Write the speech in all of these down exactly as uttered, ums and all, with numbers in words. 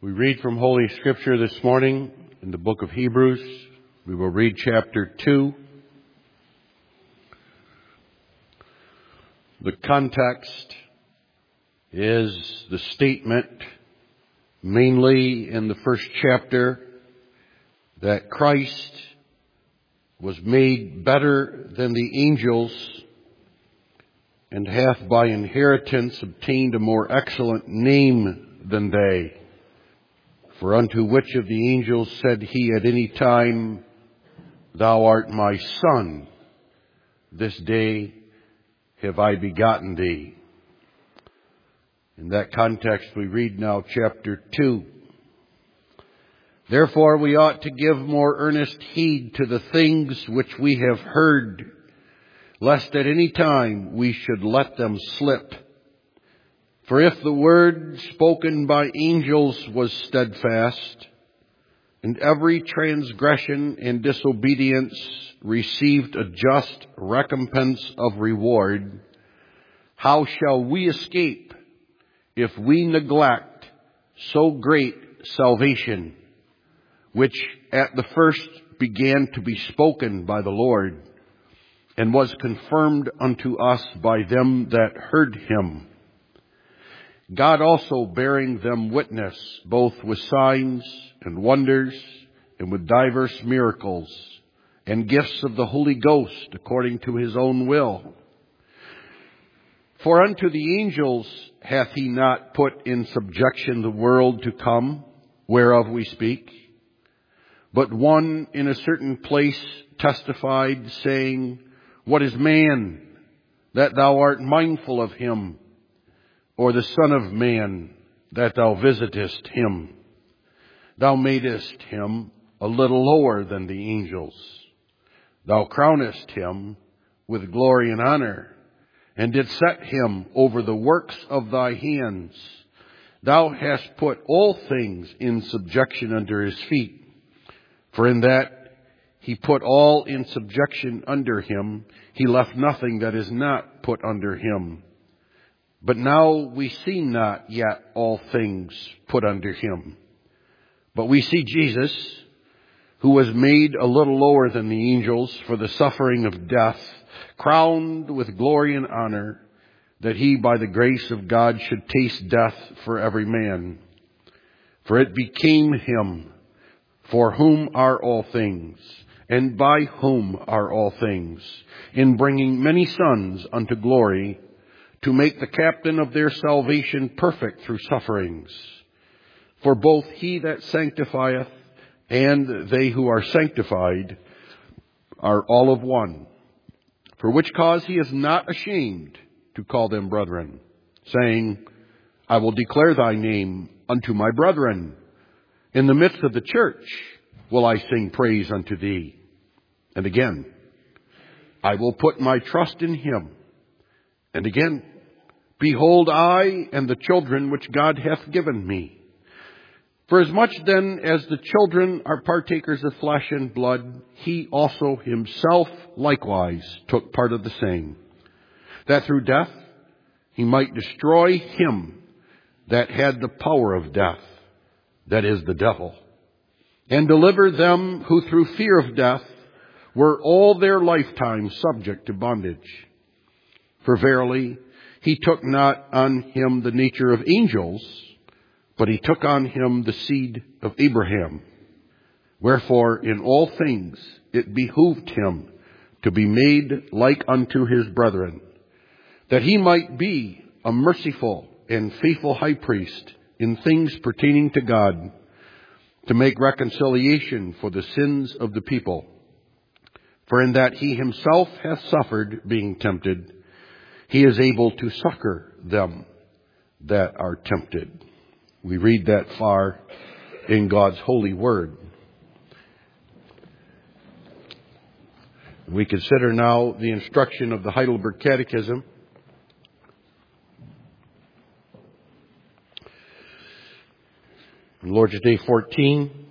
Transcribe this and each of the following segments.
We read from Holy Scripture this morning in the book of Hebrews. We will read chapter two. The context is the statement, mainly in the first chapter, that Christ was made better than the angels and hath by inheritance obtained a more excellent name than they. For unto which of the angels said he at any time, Thou art my Son, this day have I begotten thee. In that context we read now chapter two. Therefore we ought to give more earnest heed to the things which we have heard, lest at any time we should let them slip. For if the word spoken by angels was steadfast, and every transgression and disobedience received a just recompense of reward, how shall we escape if we neglect so great salvation, which at the first began to be spoken by the Lord, and was confirmed unto us by them that heard him? God also bearing them witness, both with signs and wonders, and with divers miracles, and gifts of the Holy Ghost, according to his own will. For unto the angels hath he not put in subjection the world to come, whereof we speak. But one in a certain place testified, saying, What is man, that thou art mindful of him? Or the Son of Man, that thou visitest him? Thou madest him a little lower than the angels. Thou crownest him with glory and honor, and didst set him over the works of thy hands. Thou hast put all things in subjection under his feet. For in that he put all in subjection under him, he left nothing that is not put under him. But now we see not yet all things put under him. But we see Jesus, who was made a little lower than the angels for the suffering of death, crowned with glory and honor, that he by the grace of God should taste death for every man. For it became him, for whom are all things, and by whom are all things, in bringing many sons unto glory, to make the captain of their salvation perfect through sufferings. For both he that sanctifieth and they who are sanctified are all of one. For which cause he is not ashamed to call them brethren, saying, I will declare thy name unto my brethren. In the midst of the church will I sing praise unto thee. And again, I will put my trust in him. And again, Behold, I and the children which God hath given me. For as much then as the children are partakers of flesh and blood, he also himself likewise took part of the same, that through death he might destroy him that had the power of death, that is, the devil, and deliver them who through fear of death were all their lifetime subject to bondage. For verily, he took not on him the nature of angels, but he took on him the seed of Abraham. Wherefore, in all things it behooved him to be made like unto his brethren, that he might be a merciful and faithful high priest in things pertaining to God, to make reconciliation for the sins of the people. For in that he himself hath suffered, being tempted, he is able to succor them that are tempted. We read that far in God's holy word. We consider now the instruction of the Heidelberg Catechism. Lord's Day fourteen.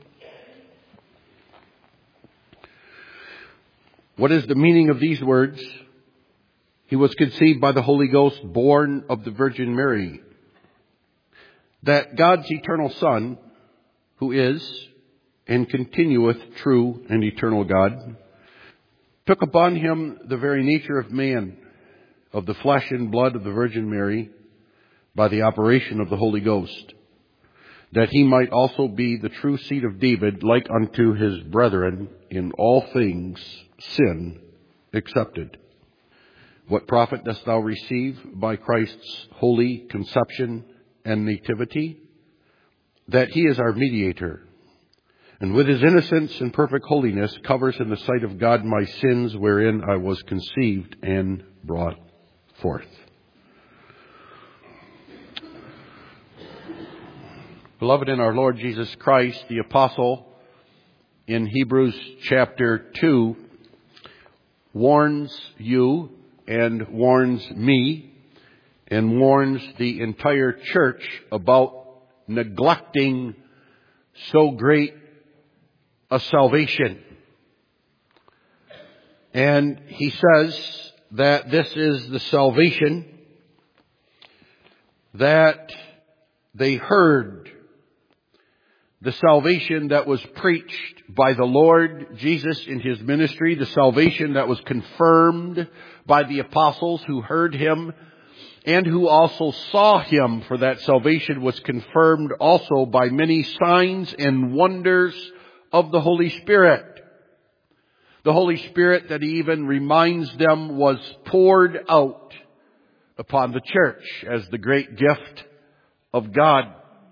What is the meaning of these words? He was conceived by the Holy Ghost, born of the Virgin Mary. That God's eternal Son who is and continueth true and eternal God, took upon him the very nature of man, of the flesh and blood of the Virgin Mary, by the operation of the Holy Ghost, that he might also be the true seed of David, like unto his brethren, in all things sin excepted. What profit dost thou receive by Christ's holy conception and nativity? That he is our mediator, and with his innocence and perfect holiness covers in the sight of God my sins, wherein I was conceived and brought forth. Beloved in our Lord Jesus Christ, the apostle in Hebrews chapter two warns you and warns me and warns the entire church about neglecting so great a salvation. And he says that this is the salvation that they heard, the salvation that was preached by the Lord Jesus in his ministry, the salvation that was confirmed by the apostles who heard him and who also saw him, for that salvation was confirmed also by many signs and wonders of the Holy Spirit. The Holy Spirit that he even reminds them was poured out upon the church as the great gift of God.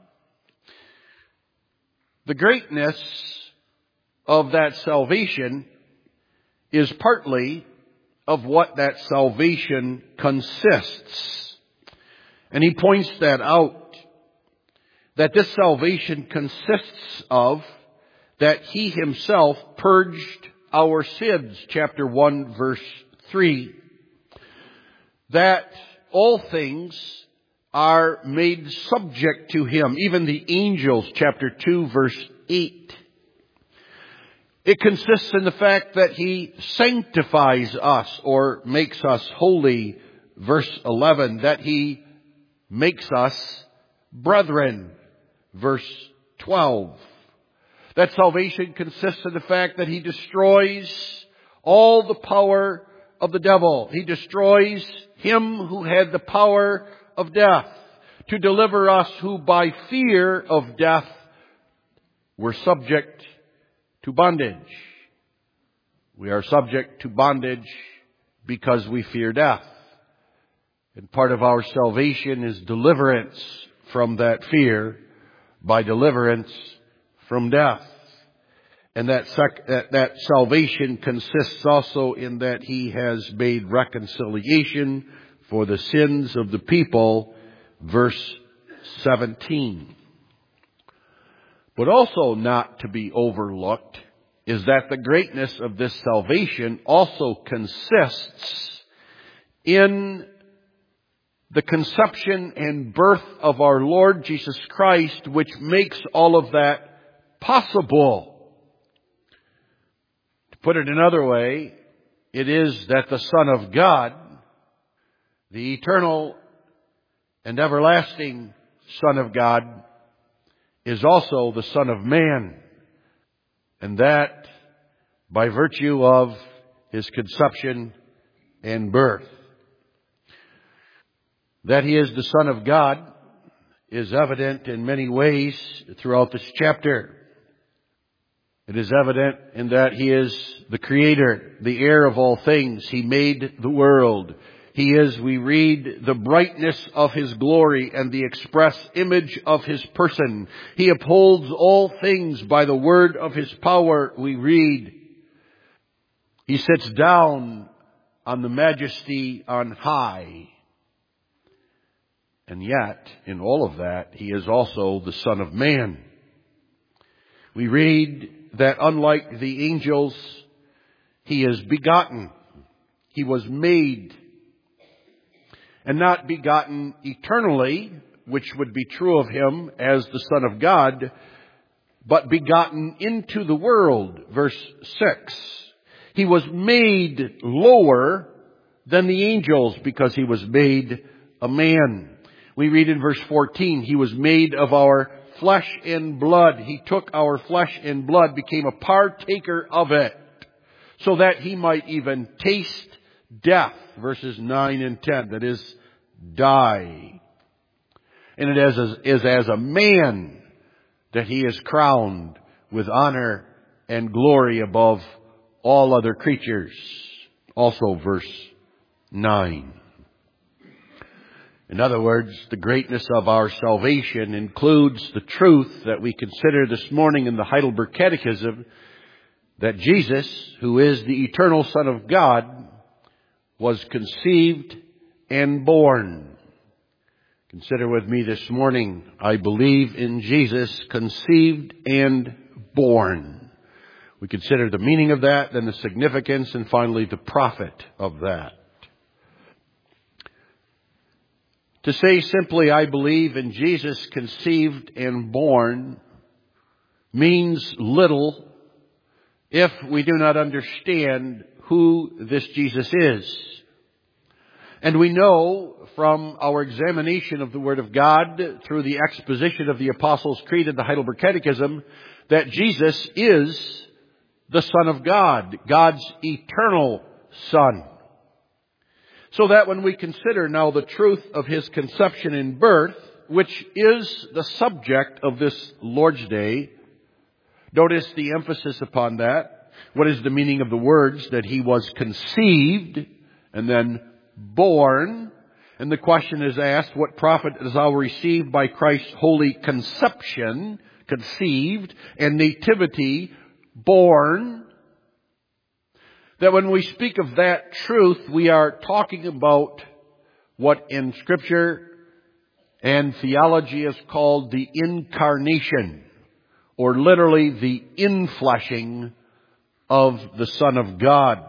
The greatness of that salvation is partly of what that salvation consists. And he points that out, that this salvation consists of that he himself purged our sins, chapter one, verse three. That all things are made subject to him, even the angels, chapter two, verse eight. It consists in the fact that he sanctifies us or makes us holy, verse eleven, that he makes us brethren, verse twelve. That salvation consists in the fact that he destroys all the power of the devil. He destroys him who had the power of death, to deliver us who by fear of death were subject to bondage. We are subject to bondage because we fear death. And part of our salvation is deliverance from that fear by deliverance from death. And that, sec- that, that salvation consists also in that he has made reconciliation for the sins of the people, verse seventeen. But also not to be overlooked is that the greatness of this salvation also consists in the conception and birth of our Lord Jesus Christ, which makes all of that possible. To put it another way, it is that the Son of God, the eternal and everlasting Son of God, is also the Son of Man. And that by virtue of his conception and birth. That he is the Son of God is evident in many ways throughout this chapter. It is evident in that he is the Creator, the heir of all things. He made the world. He is, we read, the brightness of his glory and the express image of his person. He upholds all things by the word of his power, we read. He sits down on the majesty on high. And yet, in all of that, he is also the Son of Man. We read that unlike the angels, he is begotten. He was made. And not begotten eternally, which would be true of him as the Son of God, but begotten into the world, verse six. He was made lower than the angels because he was made a man. We read in verse fourteen, he was made of our flesh and blood. He took our flesh and blood, became a partaker of it, so that He might even taste death, verses nine and ten, that is, die. And it is as, is as a man that He is crowned with honor and glory above all other creatures. Also verse nine. In other words, the greatness of our salvation includes the truth that we consider this morning in the Heidelberg Catechism, that Jesus, who is the eternal Son of God, was conceived and born. Consider with me this morning, I believe in Jesus, conceived and born. We consider the meaning of that, then the significance, and finally the profit of that. To say simply, I believe in Jesus conceived and born, means little if we do not understand who this Jesus is. And we know from our examination of the Word of God through the exposition of the Apostles' Creed and the Heidelberg Catechism that Jesus is the Son of God, God's eternal Son. So that when we consider now the truth of His conception and birth, which is the subject of this Lord's Day, notice the emphasis upon that. What is the meaning of the words that He was conceived and then born? And the question is asked, what profit is our received by Christ's holy conception, conceived, and nativity, born? That when we speak of that truth, we are talking about what in Scripture and theology is called the incarnation, or literally the infleshing of the Son of God.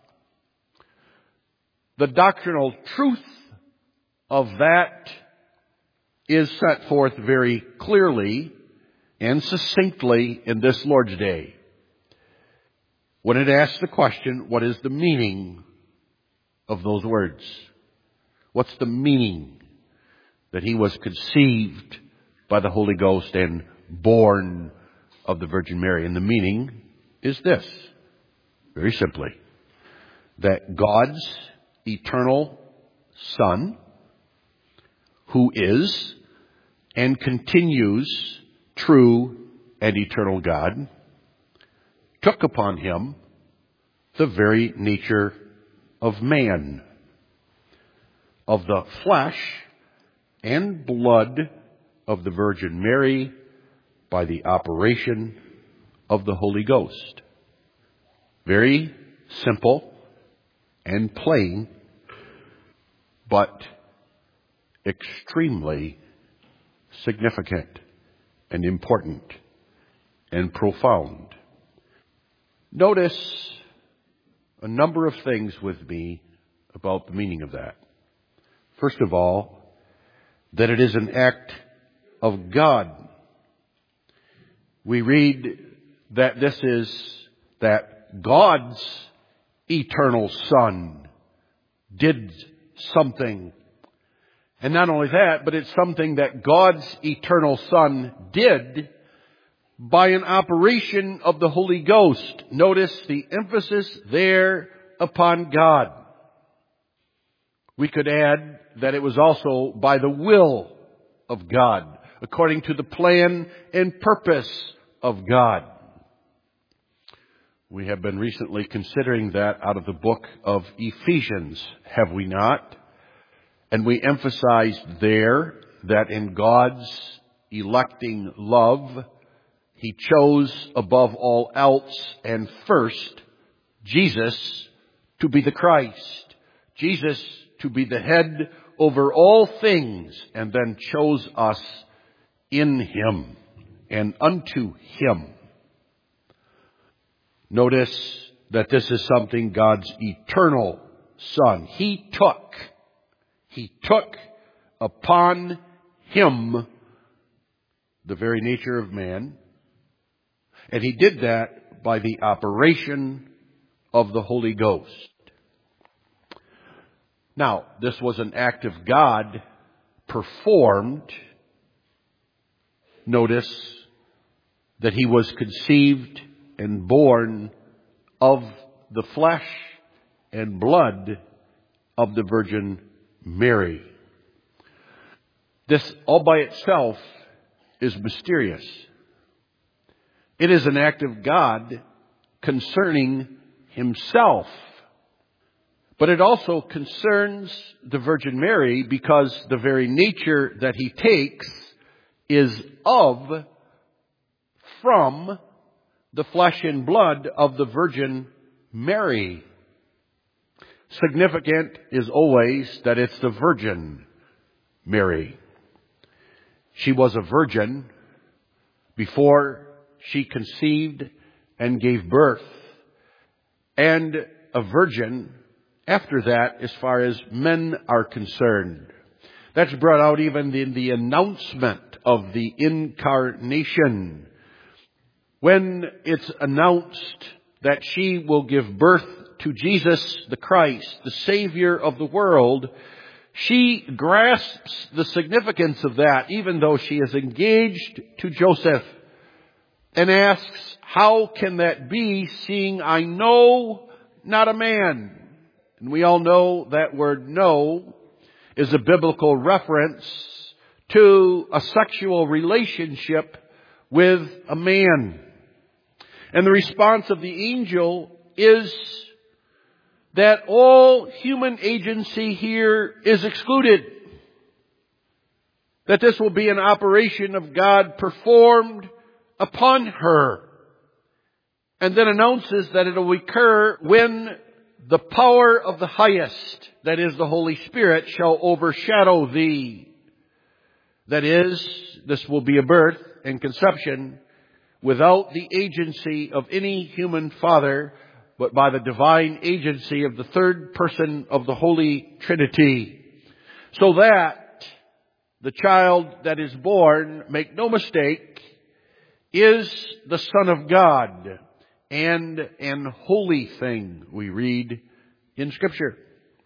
The doctrinal truth of that is set forth very clearly and succinctly in this Lord's Day, when it asks the question, what is the meaning of those words? What's the meaning that He was conceived by the Holy Ghost and born of the Virgin Mary? And the meaning is this, very simply, that God's eternal Son, who is and continues true and eternal God, took upon Him the very nature of man, of the flesh and blood of the Virgin Mary by the operation of the Holy Ghost. Very simple and plain, but extremely significant and important and profound. Notice a number of things with me about the meaning of that. First of all, that it is an act of God. We read that this is that God's eternal Son did something. And not only that, but it's something that God's eternal Son did by an operation of the Holy Ghost. Notice the emphasis there upon God. We could add that it was also by the will of God, according to the plan and purpose of God. We have been recently considering that out of the book of Ephesians, have we not? And we emphasized there that in God's electing love, He chose above all else and first Jesus to be the Christ, Jesus to be the head over all things, and then chose us in Him and unto Him. Notice that this is something God's eternal Son, He took, He took upon Him the very nature of man, and He did that by the operation of the Holy Ghost. Now, this was an act of God performed notice that he was conceived and born of the flesh and blood of the Virgin Mary. This all by itself is mysterious. It is an act of God concerning himself. But it also concerns the Virgin Mary because the very nature that he takes is of, from, the flesh and blood of the Virgin Mary. Significant is always that it's the Virgin Mary. She was a virgin before she conceived and gave birth, and a virgin after that as far as men are concerned. That's brought out even in the announcement of the incarnation. When it's announced that she will give birth to Jesus the Christ, the Savior of the world, she grasps the significance of that, even though she is engaged to Joseph, and asks, how can that be, seeing I know not a man? And we all know that word know is a biblical reference to a sexual relationship with a man. And the response of the angel is that all human agency here is excluded. That this will be an operation of God performed upon her. And then announces that it will occur when the power of the highest, that is the Holy Spirit, shall overshadow thee. That is, this will be a birth and conception without the agency of any human father, but by the divine agency of the third person of the Holy Trinity. So that the child that is born, make no mistake, is the Son of God, and an holy thing, we read in Scripture.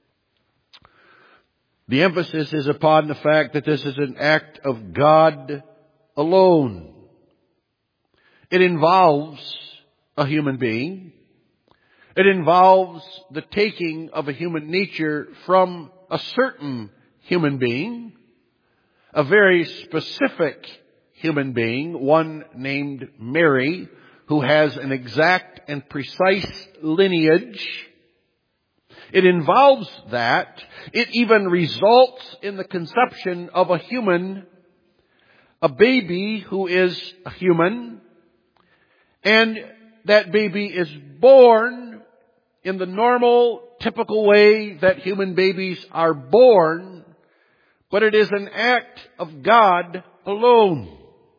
The emphasis is upon the fact that this is an act of God alone. It involves a human being. It involves the taking of a human nature from a certain human being, a very specific human being, one named Mary, who has an exact and precise lineage. It involves that. It even results in the conception of a human, a baby who is a human, and that baby is born in the normal, typical way that human babies are born, but it is an act of God alone.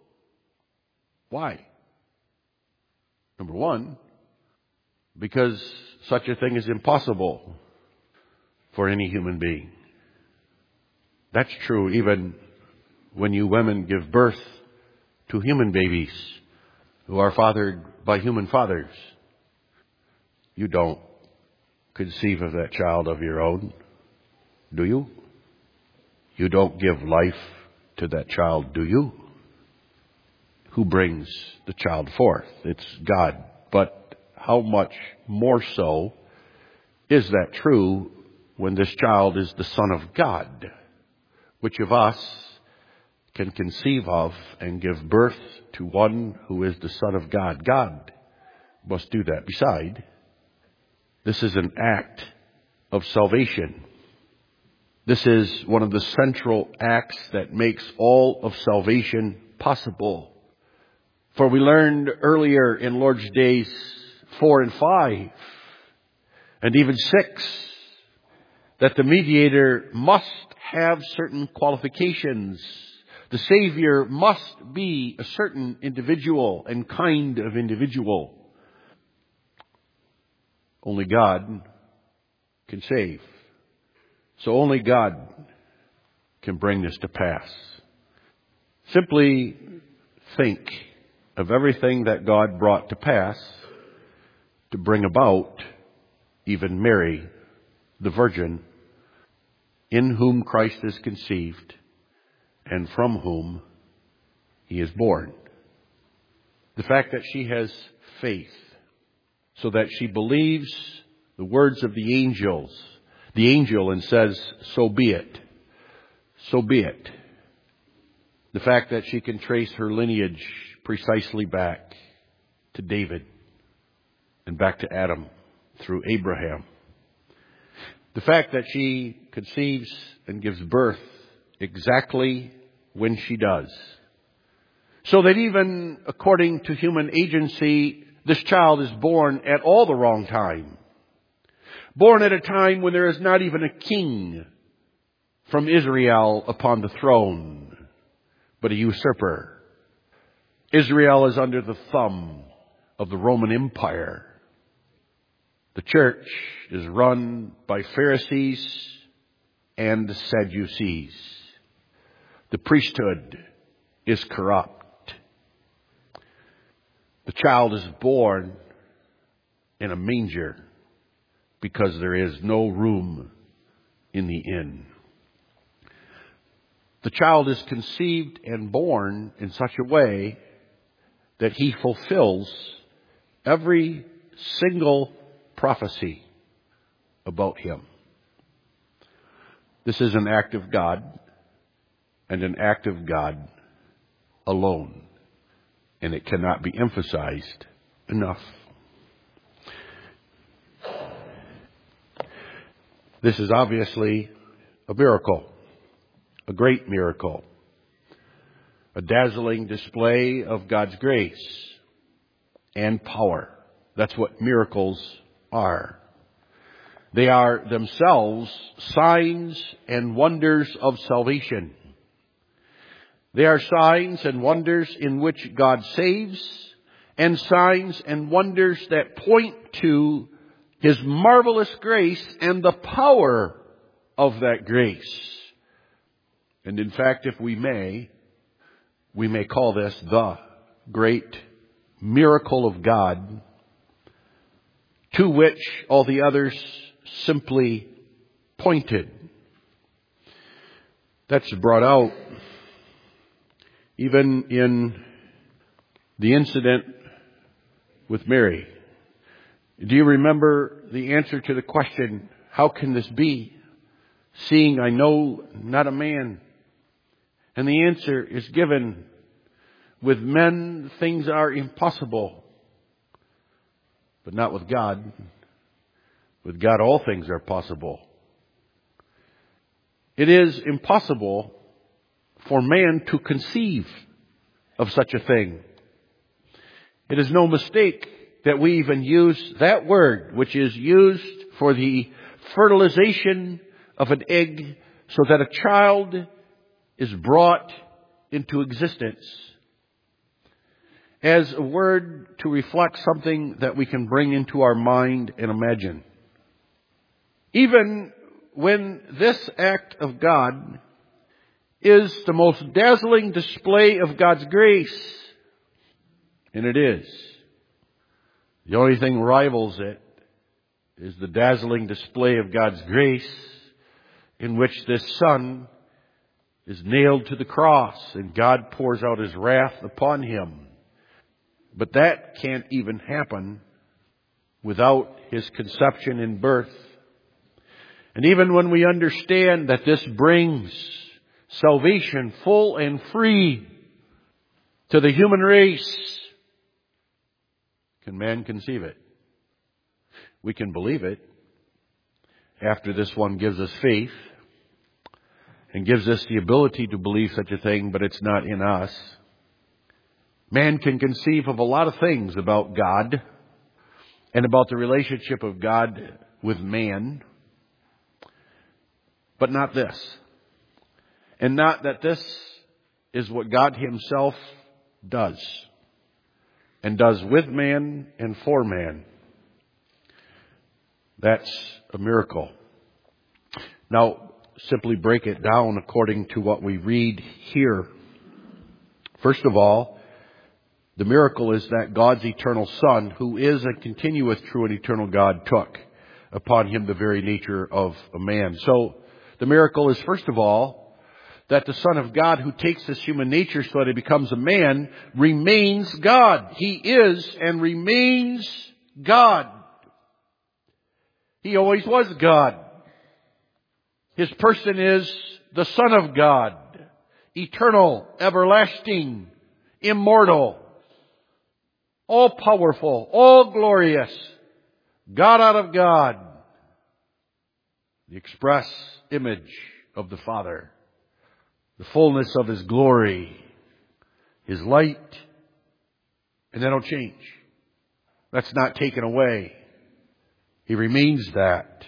Why? Number one, because such a thing is impossible for any human being. That's true even when you women give birth to human babies who are fathered by human fathers. You don't conceive of that child of your own, do you? You don't give life to that child, do you? Who brings the child forth? It's God. But how much more so is that true when this child is the Son of God? Which of us can conceive of and give birth to one who is the Son of God? God must do that. Beside, this is an act of salvation. This is one of the central acts that makes all of salvation possible. For we learned earlier in Lord's Days four and five, and even six, that the mediator must have certain qualifications. The Savior must be a certain individual and kind of individual. Only God can save. So only God can bring this to pass. Simply think of everything that God brought to pass to bring about even Mary, the Virgin, in whom Christ is conceived and from whom he is born. The fact that she has faith, so that she believes the words of the angels, the angel, and says, so be it. So be it. The fact that she can trace her lineage precisely back to David and back to Adam through Abraham. The fact that she conceives and gives birth exactly when she does. So that even according to human agency, this child is born at all the wrong time. Born at a time when there is not even a king from Israel upon the throne, but a usurper. Israel is under the thumb of the Roman Empire. The church is run by Pharisees and Sadducees. The priesthood is corrupt. The child is born in a manger because there is no room in the inn. The child is conceived and born in such a way that he fulfills every single prophecy about him. This is an act of God, and an act of God alone. And it cannot be emphasized enough. This is obviously a miracle, a great miracle, a dazzling display of God's grace and power. That's what miracles are. They are themselves signs and wonders of salvation. They are signs and wonders in which God saves, and signs and wonders that point to His marvelous grace and the power of that grace. And in fact, if we may, we may call this the great miracle of God, to which all the others simply pointed. That's brought out even in the incident with Mary. Do you remember the answer to the question, how can this be, seeing I know not a man? And the answer is given, with men things are impossible, but not with God. With God all things are possible. It is impossible for man to conceive of such a thing. It is no mistake that we even use that word, which is used for the fertilization of an egg, so that a child is brought into existence, as a word to reflect something that we can bring into our mind and imagine. Even when this act of God is the most dazzling display of God's grace, and it is, the only thing rivals it is the dazzling display of God's grace in which this Son is nailed to the cross and God pours out His wrath upon Him. But that can't even happen without His conception and birth. And even when we understand that this brings salvation full and free to the human race, can man conceive it? We can believe it after this one gives us faith and gives us the ability to believe such a thing, but it's not in us. Man can conceive of a lot of things about God and about the relationship of God with man, but not this. And not that this is what God Himself does, and does with man and for man. That's a miracle. Now, simply break it down according to what we read here. First of all, the miracle is that God's eternal Son, who is and continueth true and eternal God, took upon Him the very nature of a man. So, the miracle is, first of all, that the Son of God, who takes this human nature so that he becomes a man, remains God. He is and remains God. He always was God. His person is the Son of God, eternal, everlasting, immortal, all-powerful, all-glorious, God out of God, the express image of the Father, the fullness of His glory, His light, and that'll change. That's not taken away. He remains that.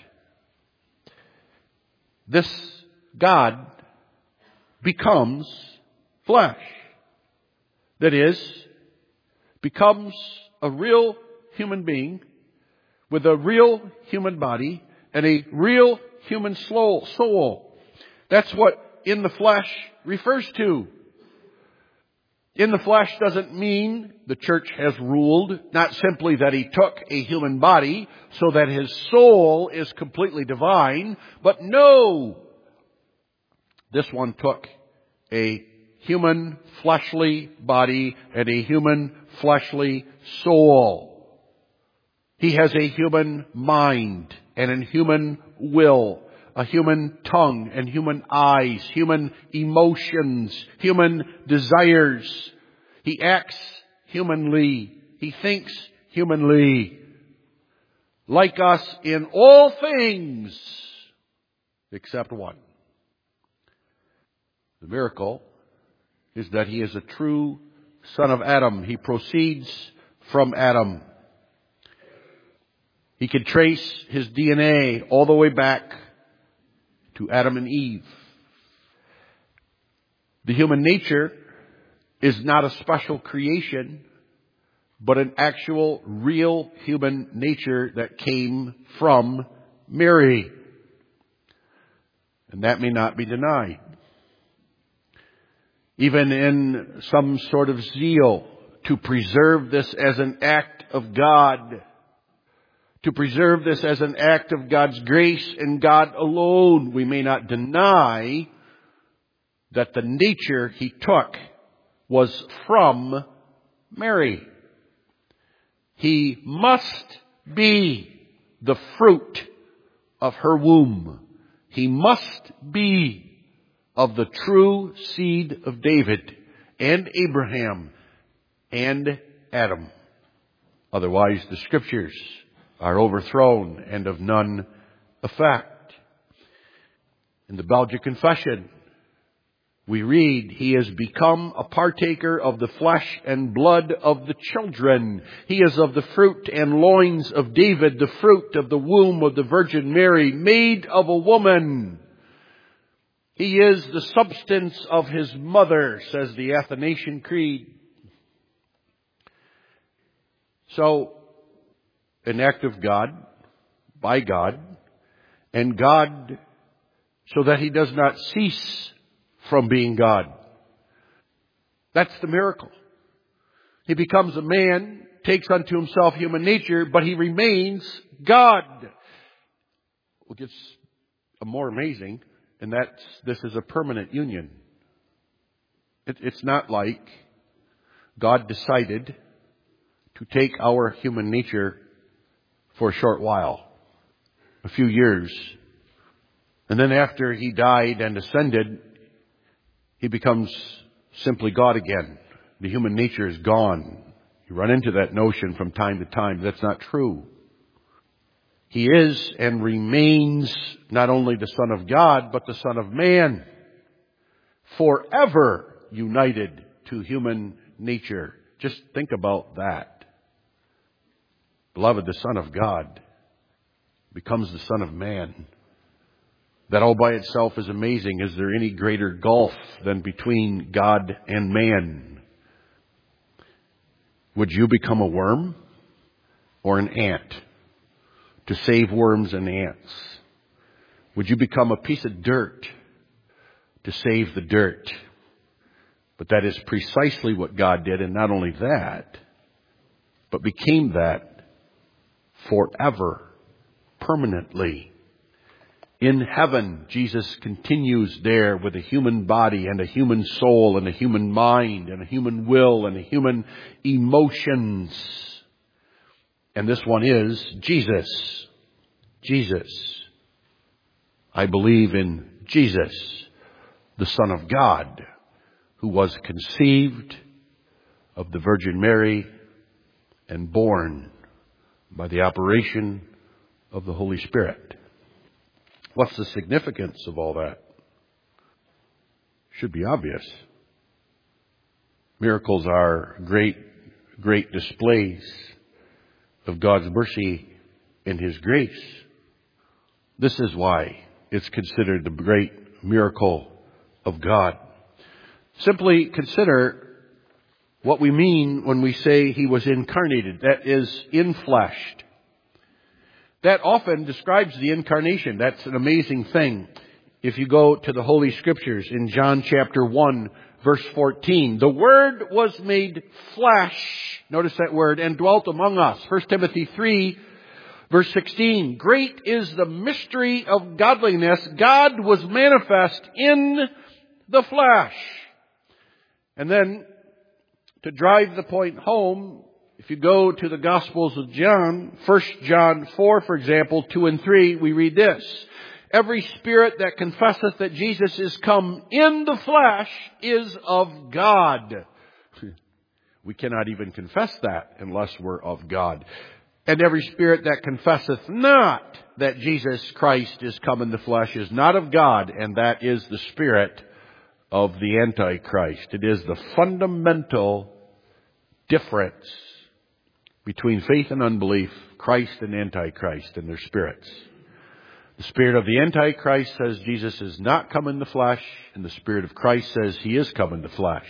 This God becomes flesh. That is, becomes a real human being with a real human body and a real human soul. That's what in the flesh refers to. In the flesh doesn't mean the church has ruled, not simply that He took a human body so that His soul is completely divine, but no, this one took a human fleshly body and a human fleshly soul. He has a human mind and a human will, a human tongue and human eyes, human emotions, human desires. He acts humanly. He thinks humanly. Like us in all things except one. The miracle is that He is a true son of Adam. He proceeds from Adam. He can trace his D N A all the way back to Adam and Eve. The human nature is not a special creation, but an actual, real human nature that came from Mary. And that may not be denied. Even in some sort of zeal to preserve this as an act of God, to preserve this as an act of God's grace and God alone, we may not deny that the nature He took was from Mary. He must be the fruit of her womb. He must be of the true seed of David and Abraham and Adam. Otherwise, the Scriptures are overthrown and of none effect. In the Belgic Confession, we read, He has become a partaker of the flesh and blood of the children. He is of the fruit and loins of David, the fruit of the womb of the Virgin Mary, made of a woman. He is the substance of His mother, says the Athanasian Creed. So, an act of God, by God, and God, so that He does not cease from being God. That's the miracle. He becomes a man, takes unto Himself human nature, but He remains God. What gets more amazing, and that's, this is a permanent union. It, it's not like God decided to take our human nature for a short while, a few years, and then after He died and ascended, He becomes simply God again. The human nature is gone. You run into that notion from time to time, but that's not true. He is and remains not only the Son of God, but the Son of Man, forever united to human nature. Just think about that. Beloved, the Son of God becomes the Son of Man. That all by itself is amazing. Is there any greater gulf than between God and man? Would you become a worm or an ant to save worms and ants? Would you become a piece of dirt to save the dirt? But that is precisely what God did, and not only that, but became that forever, permanently. In heaven, Jesus continues there with a human body and a human soul and a human mind and a human will and a human emotions. And this one is Jesus. Jesus. I believe in Jesus, the Son of God, who was conceived of the Virgin Mary and born by the operation of the Holy Spirit. What's the significance of all that? Should be obvious. Miracles are great, great displays of God's mercy and His grace. This is why it's considered the great miracle of God. Simply consider what we mean when we say He was incarnated, that is, infleshed. That often describes the incarnation. That's an amazing thing. If you go to the Holy Scriptures in John chapter one, verse fourteen, the Word was made flesh, notice that word, and dwelt among us. First Timothy three, verse sixteen, great is the mystery of godliness. God was manifest in the flesh. And then, to drive the point home, if you go to the Gospels of John, First John four, for example, two and three, we read this. Every spirit that confesseth that Jesus is come in the flesh is of God. We cannot even confess that unless we're of God. And every spirit that confesseth not that Jesus Christ is come in the flesh is not of God, and that is the spirit of the Antichrist. It is the fundamental difference between faith and unbelief, Christ and Antichrist and their spirits. The spirit of the Antichrist says Jesus is not come in the flesh, and the spirit of Christ says He is come in the flesh.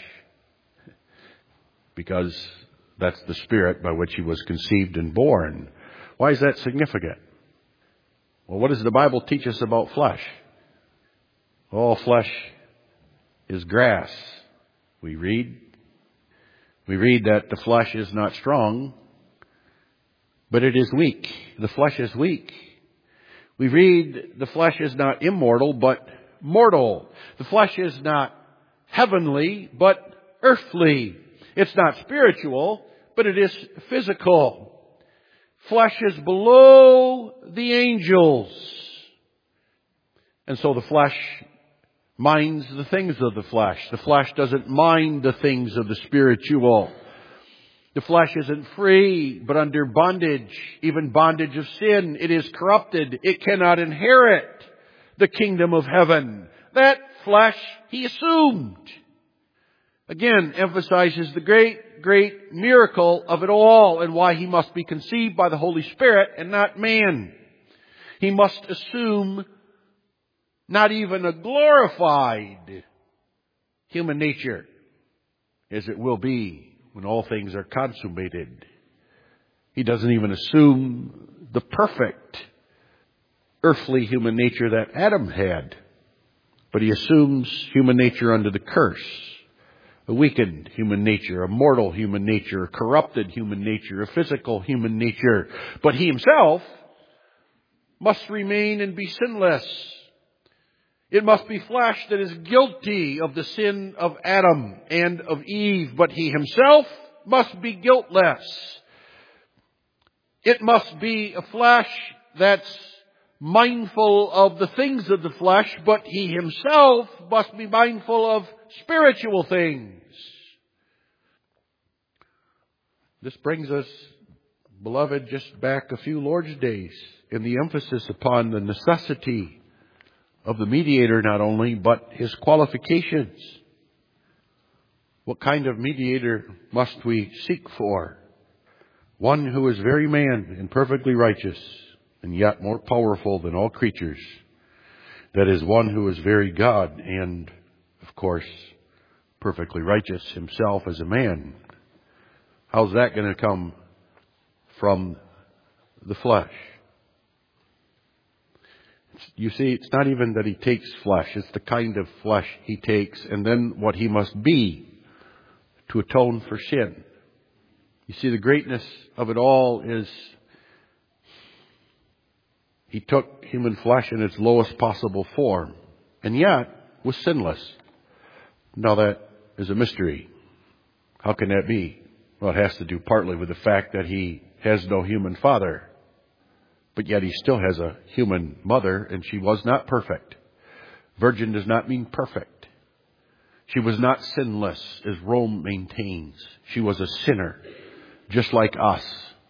Because that's the spirit by which He was conceived and born. Why is that significant? Well, what does the Bible teach us about flesh? All flesh is grass. We read. We read that the flesh is not strong, but it is weak. The flesh is weak. We read the flesh is not immortal, but mortal. The flesh is not heavenly, but earthly. It's not spiritual, but it is physical. Flesh is below the angels. And so the flesh minds the things of the flesh. The flesh doesn't mind the things of the spiritual. The flesh isn't free, but under bondage, even bondage of sin. It is corrupted. It cannot inherit the kingdom of heaven. That flesh He assumed. Again, emphasizes the great, great miracle of it all and why He must be conceived by the Holy Spirit and not man. He must assume not even a glorified human nature, as it will be when all things are consummated. He doesn't even assume the perfect earthly human nature that Adam had, but He assumes human nature under the curse. A weakened human nature, a mortal human nature, a corrupted human nature, a physical human nature. But He Himself must remain and be sinless. It must be flesh that is guilty of the sin of Adam and of Eve, but He Himself must be guiltless. It must be a flesh that's mindful of the things of the flesh, but He Himself must be mindful of spiritual things. This brings us, beloved, just back a few Lord's days in the emphasis upon the necessity of the mediator not only, but his qualifications. What kind of mediator must we seek for? One who is very man and perfectly righteous, and yet more powerful than all creatures. That is, one who is very God and, of course, perfectly righteous Himself as a man. How's that going to come from the flesh? You see, it's not even that He takes flesh. It's the kind of flesh He takes and then what He must be to atone for sin. You see, the greatness of it all is He took human flesh in its lowest possible form, and yet was sinless. Now that is a mystery. How can that be? Well, it has to do partly with the fact that he has no human father, but yet he still has a human mother, and she was not perfect. Virgin does not mean perfect. She was not sinless, as Rome maintains. She was a sinner, just like us.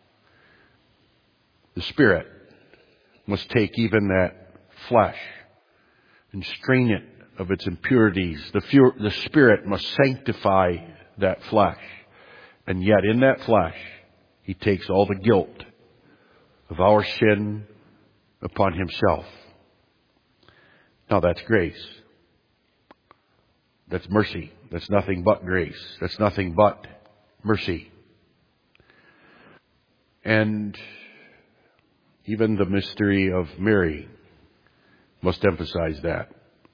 The Spirit must take even that flesh and strain it of its impurities. The, fu- the Spirit must sanctify that flesh. And yet in that flesh, he takes all the guilt of our sin upon himself. Now that's grace. That's mercy. That's nothing but grace. That's nothing but mercy. And even the mystery of Mary must emphasize that.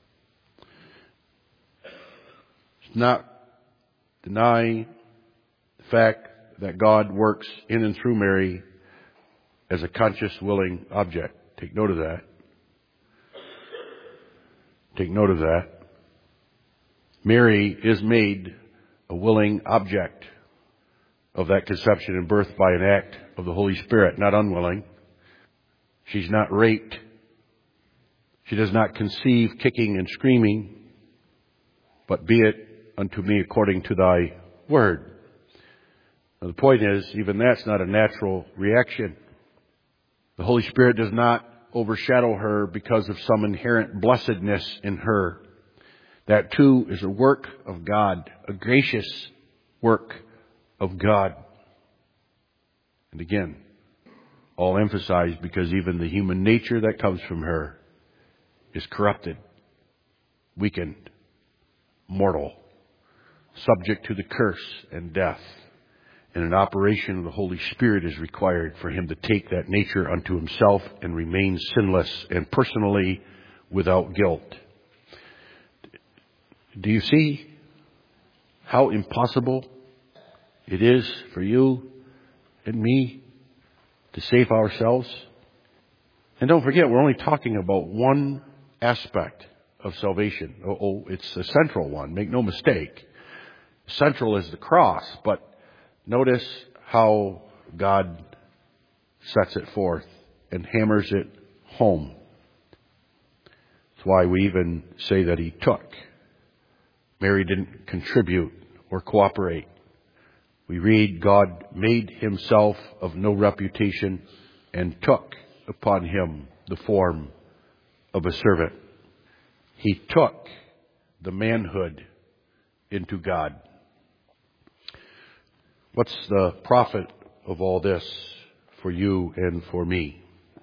It's not deny the fact that God works in and through Mary as a conscious, willing object. Take note of that. Take note of that. Mary is made a willing object of that conception and birth by an act of the Holy Spirit, not unwilling. She's not raped. She does not conceive kicking and screaming, but be it unto me according to thy word. Now, the point is, even that's not a natural reaction. The Holy Spirit does not overshadow her because of some inherent blessedness in her. That too is a work of God, a gracious work of God. And again, all emphasized because even the human nature that comes from her is corrupted, weakened, mortal, subject to the curse and death. And an operation of the Holy Spirit is required for him to take that nature unto himself and remain sinless and personally without guilt. Do you see how impossible it is for you and me to save ourselves? And don't forget, we're only talking about one aspect of salvation. Oh, oh, it's a central one. Make no mistake. Central is the cross, but notice how God sets it forth and hammers it home. That's why we even say that he took. Mary didn't contribute or cooperate. We read, God made himself of no reputation and took upon him the form of a servant. He took the manhood into God. What's the profit of all this for you and for me?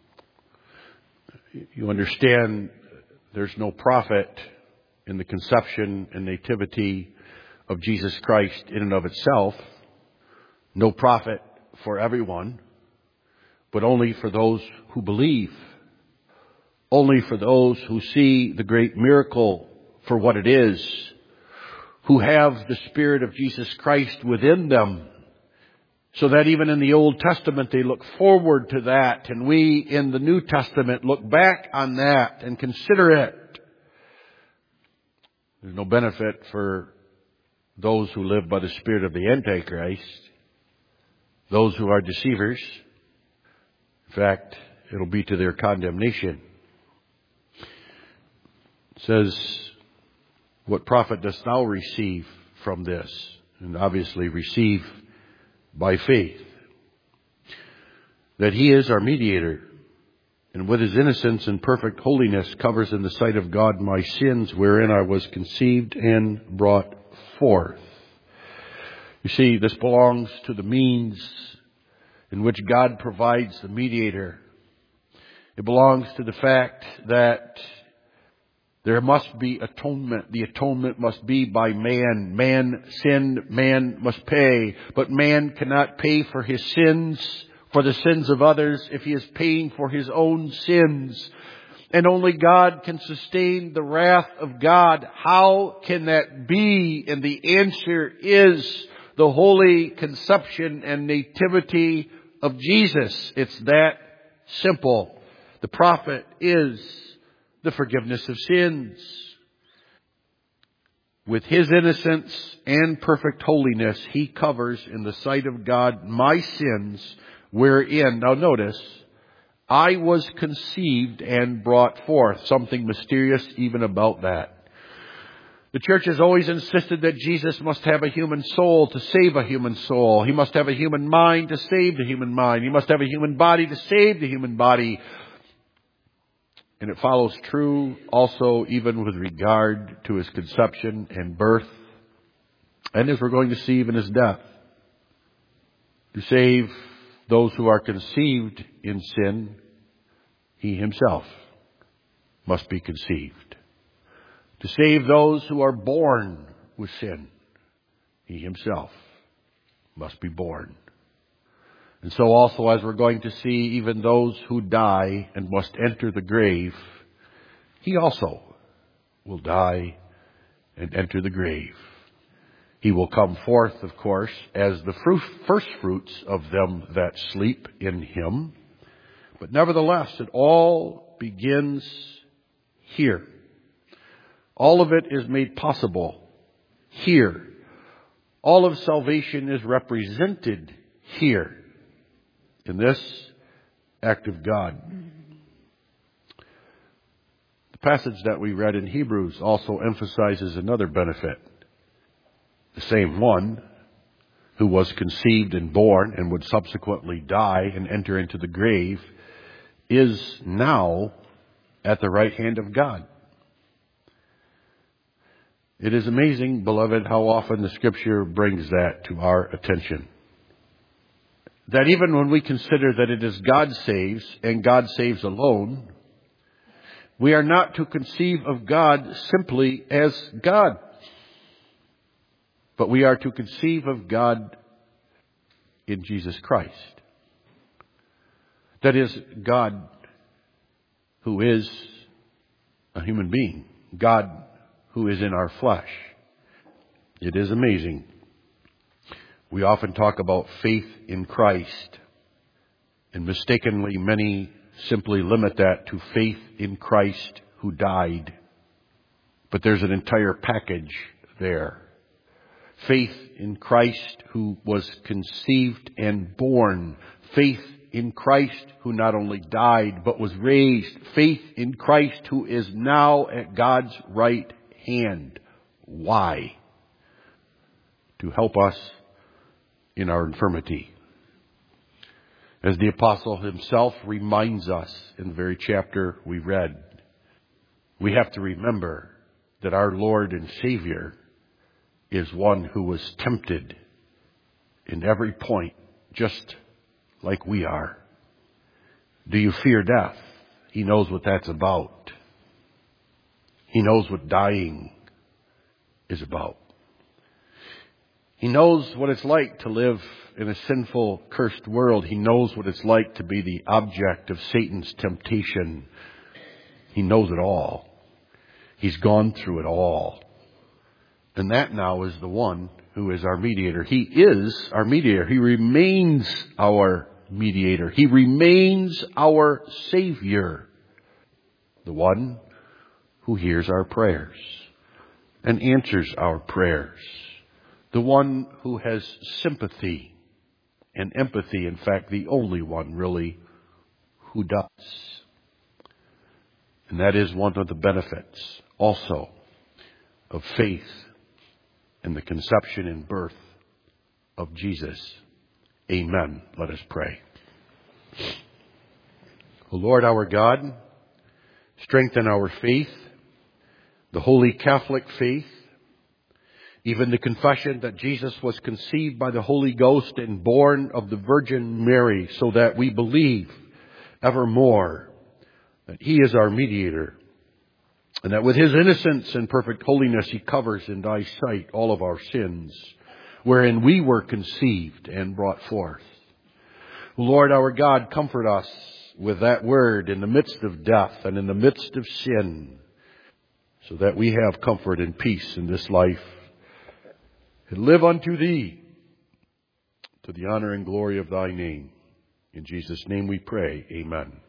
You understand there's no profit in the conception and nativity of Jesus Christ in and of itself. No profit for everyone, but only for those who believe. Only for those who see the great miracle for what it is, who have the Spirit of Jesus Christ within them, so that even in the Old Testament they look forward to that, and we in the New Testament look back on that and consider it. There's no benefit for those who live by the spirit of the Antichrist, those who are deceivers. In fact, it'll be to their condemnation. It says, what profit dost thou receive from this? And obviously receive by faith. That he is our mediator, and with his innocence and perfect holiness covers in the sight of God my sins wherein I was conceived and brought forth. You see, this belongs to the means in which God provides the mediator. It belongs to the fact that there must be atonement. The atonement must be by man. Man sinned, man must pay. But man cannot pay for his sins, for the sins of others, if he is paying for his own sins. And only God can sustain the wrath of God. How can that be? And the answer is the holy conception and nativity of Jesus. It's that simple. The prophet is the forgiveness of sins. With his innocence and perfect holiness, he covers in the sight of God my sins, wherein, now notice, I was conceived and brought forth. Something mysterious even about that. The church has always insisted that Jesus must have a human soul to save a human soul. He must have a human mind to save the human mind. He must have a human body to save the human body. And it follows true also even with regard to his conception and birth. And as we're going to see, even his death. To save those who are conceived in sin, he himself must be conceived. To save those who are born with sin, he himself must be born. And so also, as we're going to see, even those who die and must enter the grave, he also will die and enter the grave. He will come forth, of course, as the fruit, first fruits of them that sleep in him. But nevertheless, it all begins here. All of it is made possible here. All of salvation is represented here in this act of God. The passage that we read in Hebrews also emphasizes another benefit. The same one who was conceived and born and would subsequently die and enter into the grave is now at the right hand of God. It is amazing, beloved, how often the Scripture brings that to our attention. That even when we consider that it is God saves and God saves alone, we are not to conceive of God simply as God, but we are to conceive of God in Jesus Christ. That is, God who is a human being, God who is in our flesh. It is amazing. We often talk about faith in Christ, and mistakenly many simply limit that to faith in Christ who died. But there's an entire package there. Faith in Christ who was conceived and born. Faith in Christ who not only died but was raised. Faith in Christ who is now at God's right hand. Why? To help us in our infirmity. As the apostle himself reminds us in the very chapter we read, we have to remember that our Lord and Savior is one who was tempted in every point, just like we are. Do you fear death? He knows what that's about. He knows what dying is about. He knows what it's like to live in a sinful, cursed world. He knows what it's like to be the object of Satan's temptation. He knows it all. He's gone through it all. And that now is the one who is our mediator. He is our mediator. He remains our mediator. He remains our Savior. The one who hears our prayers and answers our prayers. The one who has sympathy and empathy. In fact, the only one really who does. And that is one of the benefits also of faith in the conception and birth of Jesus. Amen. Let us pray. O Lord our God, strengthen our faith, the Holy Catholic faith, even the confession that Jesus was conceived by the Holy Ghost and born of the Virgin Mary, so that we believe evermore that He is our mediator, and that with His innocence and perfect holiness He covers in Thy sight all of our sins, wherein we were conceived and brought forth. Lord our God, comfort us with that word in the midst of death and in the midst of sin, so that we have comfort and peace in this life, and live unto Thee, to the honor and glory of Thy name. In Jesus' name we pray. Amen.